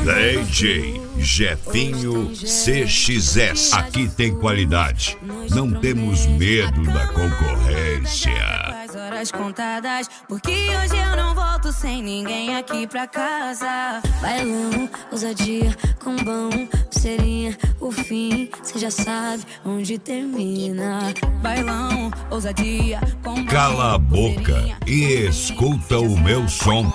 DJ Jefinho CXS. Aqui tem qualidade. Não temos medo da concorrência. Horas contadas, porque hoje eu não volto sem ninguém aqui pra casa. Bailão, ousadia, com bom, pulseirinha, o fim, cê já sabe onde termina. Bailão, ousadia, com bom, cala a boca e escuta o meu som.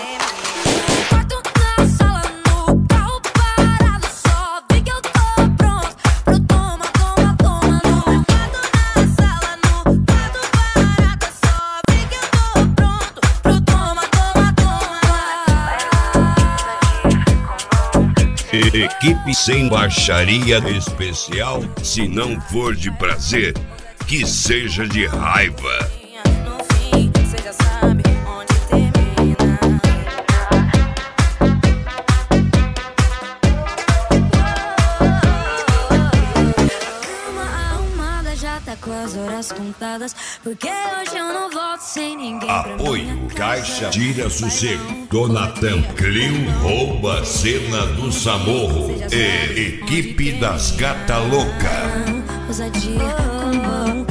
Equipe sem baixaria especial, se não for de prazer, que seja de raiva. no fim, cê já sabe onde termina. Cama arrumada já tá com as horas contadas, porque hoje eu não volto sem ninguém. Apoio Caixa Tira Sossego, Donatan, Clio Rouba Cena do Samorro e Equipe das Gata Louca. Ousadia, com bom,